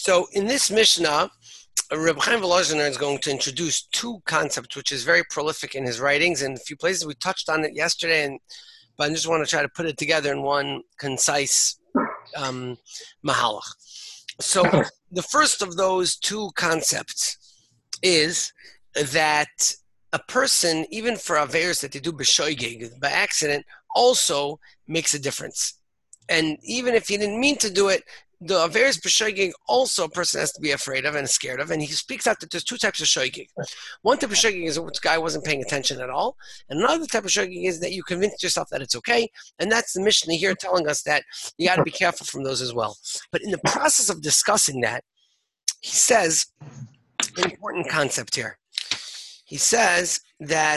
So in this Mishnah, Reb Chaim Volozhiner is going to introduce two concepts, which is very prolific in his writings. In a few places, we touched on it yesterday, but I just want to try to put it together in one concise mahalach. So the first of those two concepts is that a person, even for averos that they do b'shoigeg, by accident, also makes a difference. And even if he didn't mean to do it, the averos b'shoigeg also a person has to be afraid of and scared of. And he speaks out that there's two types of shoigeg. One type of shoigeg is this guy wasn't paying attention at all. And another type of shoigeg is that you convince yourself that it's okay. And that's the Mishnah here telling us that you got to be careful from those as well. But in the process of discussing that, he says an important concept here. He says that,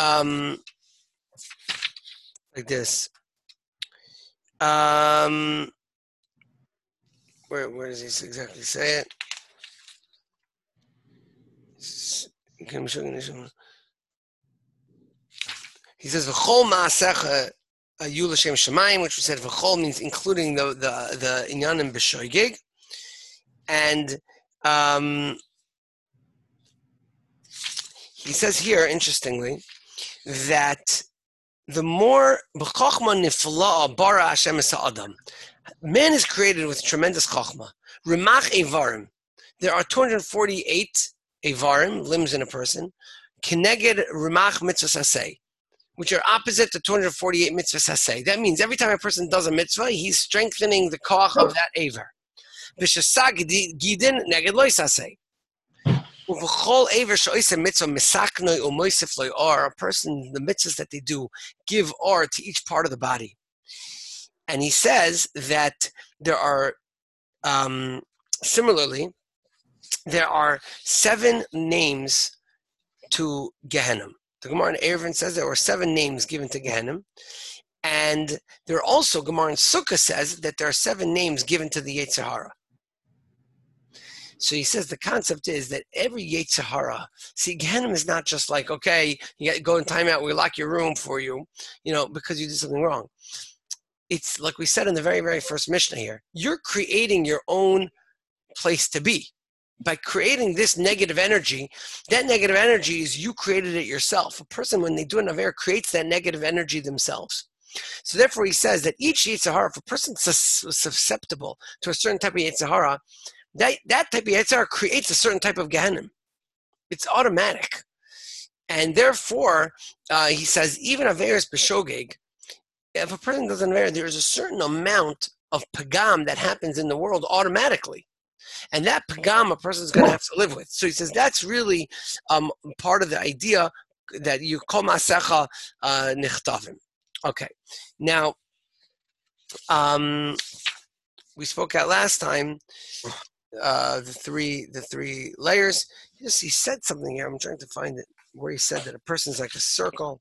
like this, where does he exactly say it? He says, "V'chol ma'asecha ayu l'shem shamayim," which we said "v'chol" means including the inyanim b'shoigeg, and he says here, interestingly, that the more b'chochma nifla'a bara Hashem es ha'adam. Man is created with tremendous chokhmah. Rimach Evarim. There are 248 Evarim, limbs in a person. Keneged Rimach Mitzvah Saseh, which are opposite to 248 Mitzvah Saseh. That means every time a person does a mitzvah, he's strengthening the koch of that Evar. B'shasag Gidin Neged Loi Saseh. Uv'chol Evar Sho'isa Mitzvah Misaknoi U'moisif Loi Or. A person, the mitzvahs that they do, give or to each part of the body. And he says that there are, similarly, there are 7 names to Gehenna. The Gemara in Eruvin says there were 7 names given to Gehenna. And there are also, Gemara in Sukkah says that there are 7 names given to the Yetzer Hara. So he says the concept is that every Yetzer Hara, see, Gehenna is not just like, okay, you got to go in timeout, we lock your room for you, because you did something wrong. It's like we said in the very, very first Mishnah here. You're creating your own place to be. By creating this negative energy, that negative energy is you created it yourself. A person, when they do an aver, creates that negative energy themselves. So therefore he says that each Yetzer Hara, if a person's susceptible to a certain type of Yetzer Hara, that type of Yetzer Hara creates a certain type of Gehenna. It's automatic. And therefore, he says, even averos b'shogeg, if a person doesn't marry, there is a certain amount of pagam that happens in the world automatically. And that pagam a person is going to have to live with. So he says that's really part of the idea that you kol ma'asecha nichtavim. Okay. Now, we spoke out last time, the three layers. He said something here. I'm trying to find it, where he said that a person's like a circle.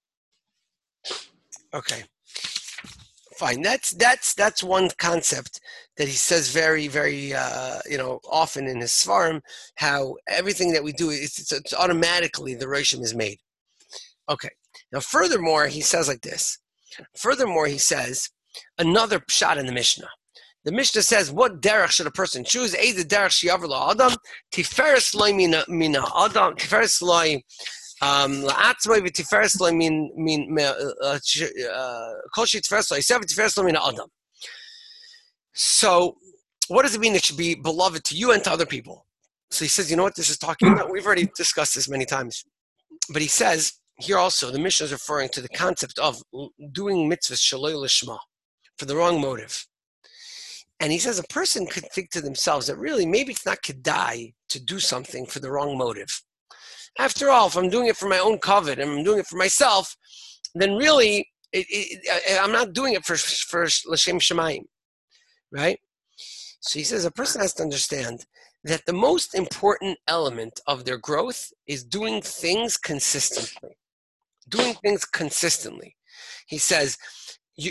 Okay. Fine. That's one concept that he says very, very often in his svarim, how everything that we do it's automatically the roshim is made. Okay. Now furthermore, he says like this. Furthermore, he says another pshat in the Mishnah. The Mishnah says, what derech should a person choose? Either derech she'aver la'adam, tiferes loy mina adam, tiferes loy la'atzmai v'tiferes loy min kol she'tiferes loy sev v'tiferes loy mina adam. So, what does it mean it should be beloved to you and to other people? So he says, you know what this is talking about? We've already discussed this many times. But he says, here also, the Mishnah is referring to the concept of doing mitzvahs shaloi lishma, for the wrong motive. And he says a person could think to themselves that really maybe it's not kedai to do something for the wrong motive. After all, if I'm doing it for my own kavod and I'm doing it for myself, then really I'm not doing it for l'shem shamayim, right? So he says a person has to understand that the most important element of their growth is doing things consistently. Doing things consistently. He says, the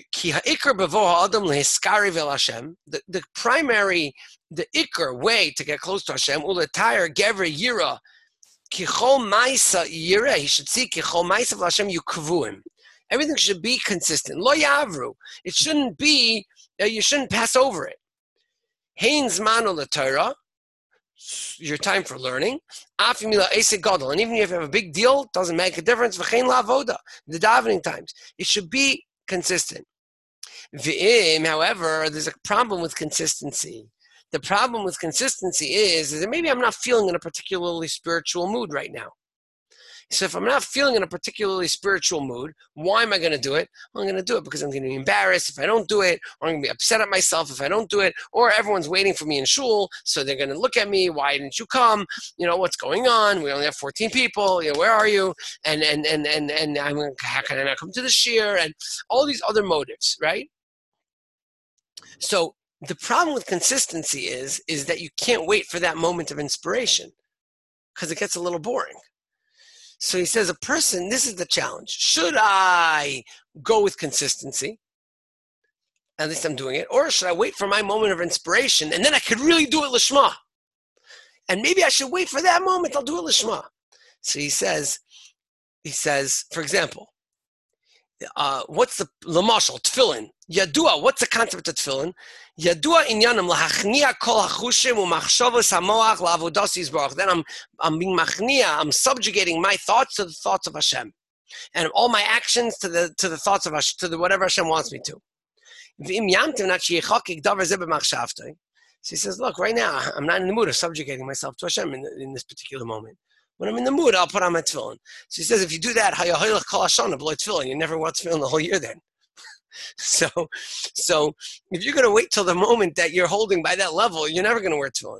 ikr way to get close to Hashem, uletayr gever yira, kichol ma'isa yira. He should see kichol ma'isa v'Hashem yukvuim. Everything should be consistent. Lo yavru. It shouldn't be. You shouldn't pass over it. Hein zmanu l'Torah, your time for learning. And even if you have a big deal, it doesn't make a difference. V'chein la'avoda, the davening times. It should be consistent. However, there's a problem with consistency. The problem with consistency is that maybe I'm not feeling in a particularly spiritual mood right now. So if I'm not feeling in a particularly spiritual mood, why am I going to do it? Well, I'm going to do it because I'm going to be embarrassed if I don't do it, or I'm going to be upset at myself if I don't do it, or everyone's waiting for me in shul, so they're going to look at me. Why didn't you come? What's going on? We only have 14 people. Where are you? And how can I not come to the shir? And all these other motives, right? So the problem with consistency is that you can't wait for that moment of inspiration because it gets a little boring. So he says, this is the challenge. Should I go with consistency? At least I'm doing it. Or should I wait for my moment of inspiration and then I could really do it lishma? And maybe I should wait for that moment. I'll do it lishma. So he says, for example, what's the lamashal tefillin? Yadua. What's the concept of tefillin? Yadua inyanim lahachnia kol hachushim u'machshavos hamoach la'avodas yisbarach. Then I'm being machnia. I'm subjugating my thoughts to the thoughts of Hashem, and all my actions to the thoughts of Hashem, to the whatever Hashem wants me to. So he says, look, right now I'm not in the mood of subjugating myself to Hashem in this particular moment. When I'm in the mood, I'll put on my tefillin. So he says, if you do that, you never want tefillin the whole year then. So if you're going to wait till the moment that you're holding by that level, you're never going to wear tefillin.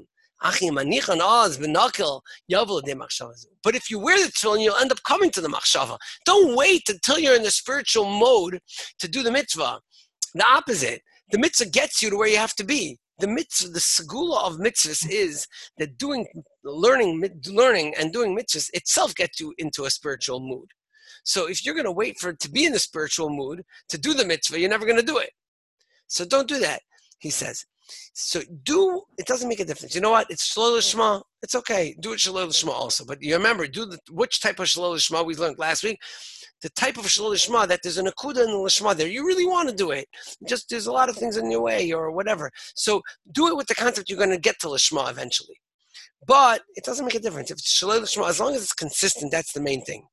But if you wear the tefillin, you'll end up coming to the machshava. Don't wait until you're in the spiritual mode to do the mitzvah. The opposite. The mitzvah gets you to where you have to be. The mitzvah, the segula of mitzvahs is that learning and doing mitzvahs itself gets you into a spiritual mood. So if you're going to wait for it to be in the spiritual mood to do the mitzvah, you're never going to do it. So don't do that, he says. So it doesn't make a difference. You know what? It's shalol lishma. It's okay. Do it shalol lishma also. But you remember, which type of shalol lishma we learned last week? The type of shalol lishma that there's an akuda in the lishma there. You really want to do it. Just there's a lot of things in your way or whatever. So do it with the concept you're going to get to lishma eventually. But it doesn't make a difference. If it's shalol lishma, as long as it's consistent, that's the main thing.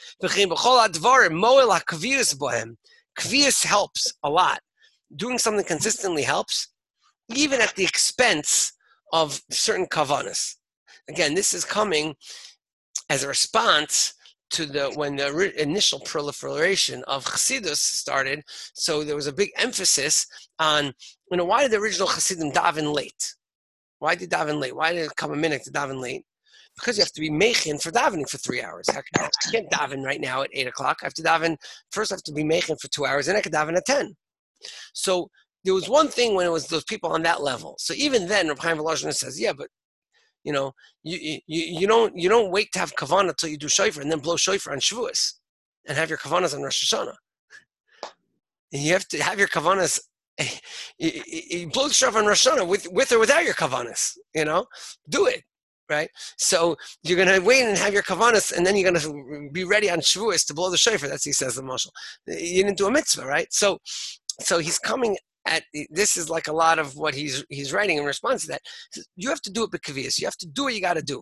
Kvius helps a lot. Doing something consistently helps, even at the expense of certain kavanas. Again, this is coming as a response to when the initial proliferation of Chassidus started. So there was a big emphasis on, why did the original Chassidim daven late? Why did daven late? Why did it come a minute to daven late? Because you have to be mechin for davening for 3 hours. I can't daven right now at 8 o'clock. I have to be mechin for 2 hours, and I could daven at 10. So there was one thing when it was those people on that level. So even then, Reb Chaim Volozhin says, yeah, but you don't wait to have kavanah until you do shofar and then blow shofar on Shavuos and have your kavanas on Rosh Hashanah. And you have to have your kavanas. You blow the shofar on Rosh Hashanah with or without your kavanas. Do it. Right? So you're going to wait and have your kavanas, and then you're going to be ready on Shavuos to blow the shofar. That's what he says, the mashal. You didn't do a mitzvah, right? So he's coming at, this is like a lot of what he's writing in response to that. You have to do it b'kavius. You have to do what you got to do.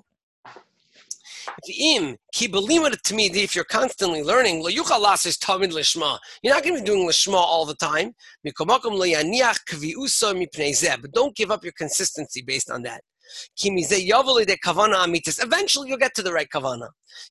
If you're constantly learning, you're not going to be doing lishma all the time. But don't give up your consistency based on that. Eventually you'll get to the right kavana.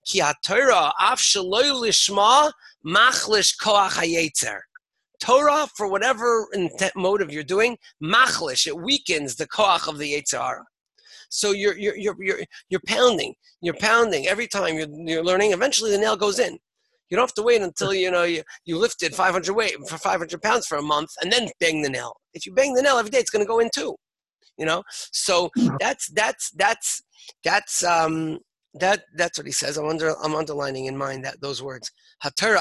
Torah, for whatever motive you're doing, machlish, it weakens the koach of the Yetzer Hara. So you're pounding every time you're learning. Eventually the nail goes in. You don't have to wait until you lifted 500 pounds for a month and then bang the nail. If you bang the nail every day, it's going to go in too. So that's what he says. I'm underlining in mind those words. It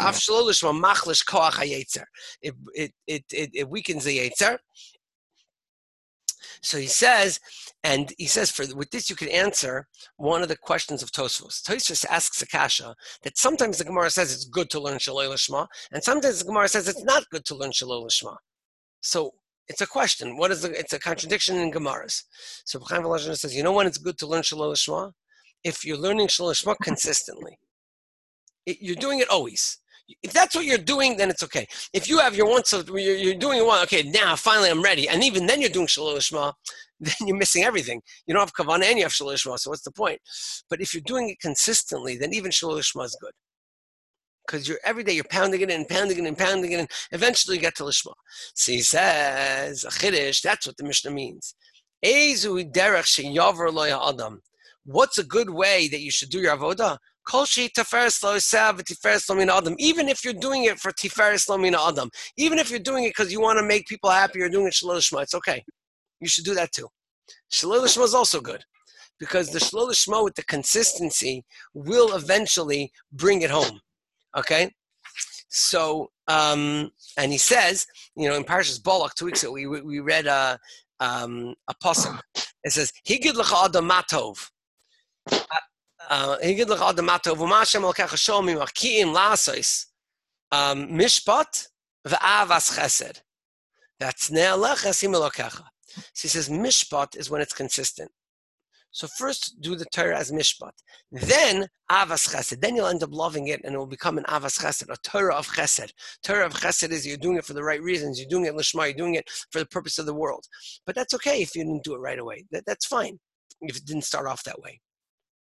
weakens the Yetzer. So he says, with this you could answer one of the questions of Tosfos. Tosfos asks Akasha that sometimes the Gemara says it's good to learn Shaloi Lishma, and sometimes the Gemara says it's not good to learn Shaloi Lishma. So It's a question. It's a contradiction in Gemaras. So Chaim Volozhin says, you know when it's good to learn Shalol Lishma? If you're learning Shalol Lishma consistently. You're doing it always. If that's what you're doing, then it's okay. If you have your once, you're doing one, okay, now finally I'm ready, and even then you're doing Shalol Lishma, then you're missing everything. You don't have Kavanah and you have Shalol Lishma, so what's the point? But if you're doing it consistently, then even Shalol Lishma is good. Because every day you're pounding it in, pounding it in, pounding it in. Eventually you get to Lishma. So he says, Chiddush, that's what the Mishnah means. What's a good way that you should do your avodah? Even if you're doing it for Tiferes Lo Min Adam, even if you're doing it because you want to make people happy, you're doing it Shalol Lishma, it's okay. You should do that too. Shalol Lishma is also good because the Shalol Lishma with the consistency will eventually bring it home. Okay? So, and he says, in Parshas Balak 2 weeks ago, we read a pasuk. It says, Higid L'cha Adam Matov. Higid L'cha Adam Matov. V'ma Hashem Elokecha Sholem Mi'Ki'im La'asos. Mishpat V'avas Chesed. That's Ne'alecha Sim Elokecha. So he says, Mishpat is when it's consistent. So first do the Torah as Mishpat. Then Avas Chesed. Then you'll end up loving it and it will become an Avas Chesed, a Torah of Chesed. Torah of Chesed is you're doing it for the right reasons. You're doing it Lishma. You're doing it for the purpose of the world. But that's okay if you didn't do it right away. That's fine if it didn't start off that way.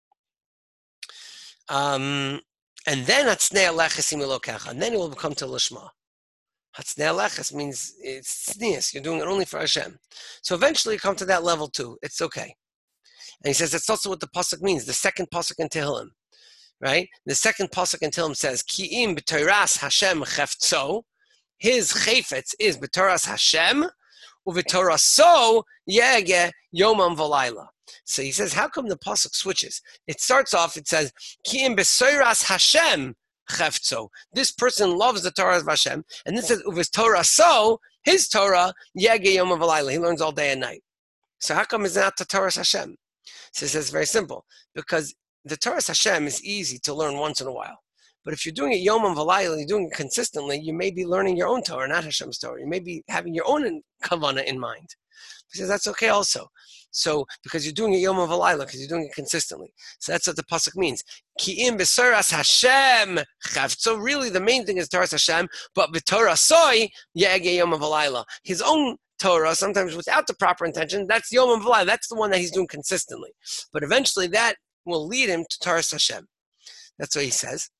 And then Hatznei Alechesim Elokecha. And then it will become to Lishma. Hatznei Aleches means it's tznius. You're doing it only for Hashem. So eventually you come to that level too. It's okay. And he says that's also what the pasuk means. The second pasuk in Tehillim, right? The second pasuk in Tehillim says, "Ki'im b'toras Hashem cheftzo." His chayfetz is b'toras Hashem, u'v'toraso yege yomam v'layla. So he says, how come the pasuk switches? It starts off. It says, "Ki'im b'toras Hashem cheftzo." This person loves the Torah of Hashem, and this says, "U'v'toraso," his Torah yege yomam v'layla. He learns all day and night. So how come it's not the Torah Hashem? So it says very simple, because the Torah Hashem is easy to learn once in a while. But if you're doing it Yom V'layla, you're doing it consistently, you may be learning your own Torah, not Hashem's Torah. You may be having your own kavanah in mind. He says that's okay also. So because you're doing it Yom V'layla, because you're doing it consistently. So that's what the pasuk means. Ki'im b'soras Hashem chav. So really the main thing is Torah Hashem, but b'torah soy yege Yom V'layla. His own Torah, sometimes without the proper intention, that's Yom V'layla. That's the one that he's doing consistently. But eventually that will lead him to Torah Hashem. That's what he says.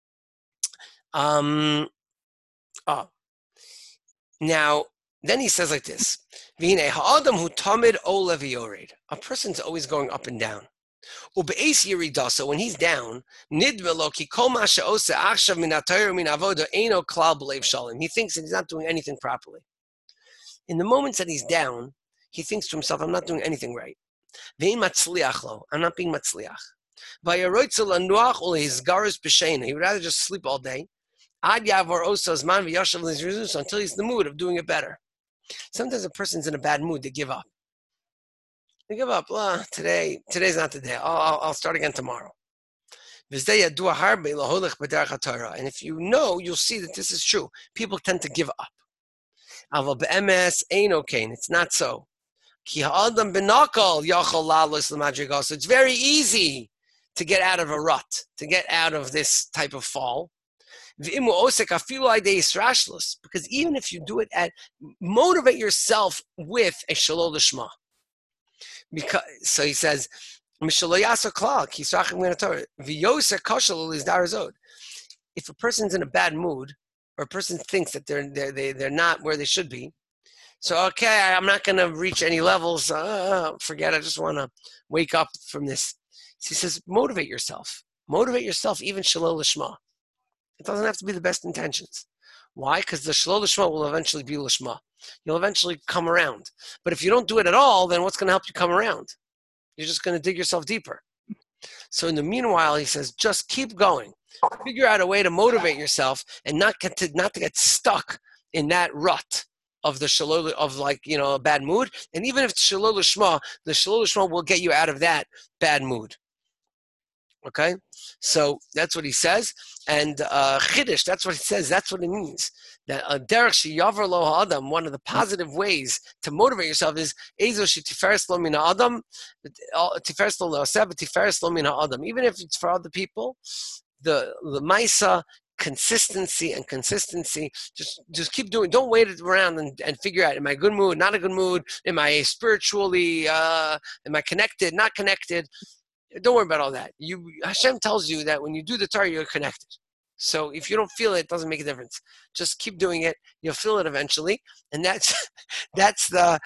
Now, then he says like this. A person's always going up and down. So when he's down, he thinks that he's not doing anything properly. In the moments that he's down, he thinks to himself, I'm not doing anything right. I'm not being matzliach. He would rather just sleep all day until he's in the mood of doing it better. Sometimes a person's in a bad mood, they give up. They give up. Today's not the day. I'll start again tomorrow. And if you know, you'll see that this is true. People tend to give up. It's not so. It's very easy to get out of a rut, to get out of this type of fall. Because even if you do it motivate yourself with a Shalol Lishma. So he says, if a person's in a bad mood, or a person thinks that they're not where they should be, so okay, I'm not going to reach any levels. Forget. I just want to wake up from this. So he says, motivate yourself. Motivate yourself, even Shalol Lishma. It doesn't have to be the best intentions. Why? Because the Shalol Lishma will eventually be Lishma. You'll eventually come around. But if you don't do it at all, then what's going to help you come around? You're just going to dig yourself deeper. So in the meanwhile, he says, just keep going. Figure out a way to motivate yourself and not to get stuck in that rut of the Shalol, of a bad mood. And even if it's Shalol Lishma, the Shalol Lishma will get you out of that bad mood. Okay, so that's what he says, and chiddush. That's what he says. That's what it means. That derech sheyavar lo adam. One of the positive ways to motivate yourself is ezo shetiferes lo min adam, tiferes lo le'aseh, tiferes lo min adam. Even if it's for other people, the ma'isa, consistency and consistency. Just keep doing. Don't wait around and figure out: am I a good mood? Not a good mood? Am I spiritually? Am I connected? Not connected? Don't worry about all that. Hashem tells you that when you do the Torah, you're connected. So if you don't feel it, it doesn't make a difference. Just keep doing it. You'll feel it eventually, and that's that's what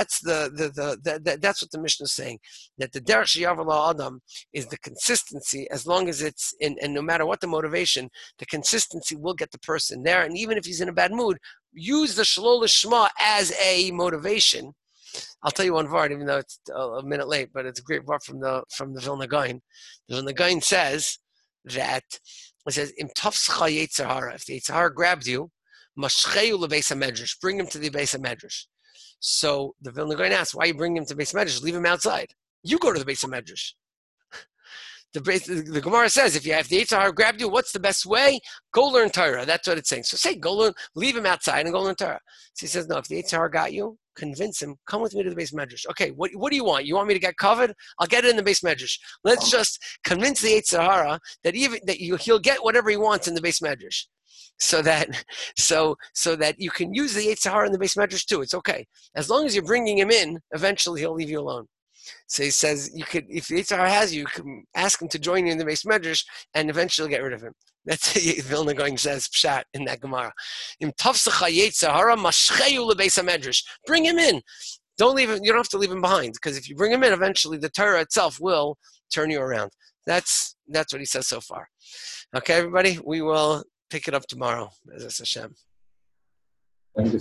the Mishnah is saying. That the derech sheyavar lo adam is the consistency. As long as it's in, and no matter what the motivation, the consistency will get the person there. And even if he's in a bad mood, use the shalol lishma as a motivation. I'll tell you one vart, even though it's a minute late, but it's a great vart from the Vilna Gaon. The Vilna Gaon says that it says im tafscha yetzer hara. If the yetzer hara grabbed you, mashcheyu lebeis hamedrash, bring him to the beis hamedrash. So the Vilna Gaon asks, why you bring him to beis hamedrash? Leave him outside. You go to the beis hamedrash. The Gemara says, if the yetzer hara grabbed you, what's the best way? Go learn Torah. That's what it's saying. So say, go learn, leave him outside and go learn Torah. So he says, no, if the yetzer hara got you, convince him, come with me to the beis medrash. Okay, what do you want? You want me to get covered? I'll get it in the beis medrash. Let's just convince the yetzer hara that he'll get whatever he wants in the beis medrash. So that you can use the yetzer hara in the beis medrash too. It's okay. As long as you're bringing him in, eventually he'll leave you alone. So he says, you could, if the yetzer hara has you can ask him to join you in the beis medrash and eventually get rid of him. That's what Vilna Gaon says, pshat, in that Gemara. Im tafsacha yetzer hara mashcheyu lebeis hamedrash. Bring him in. Don't leave him. You don't have to leave him behind, because if you bring him in, eventually the Torah itself will turn you around. That's what he says so far. Okay, everybody, we will pick it up tomorrow. As Hashem. Thank you.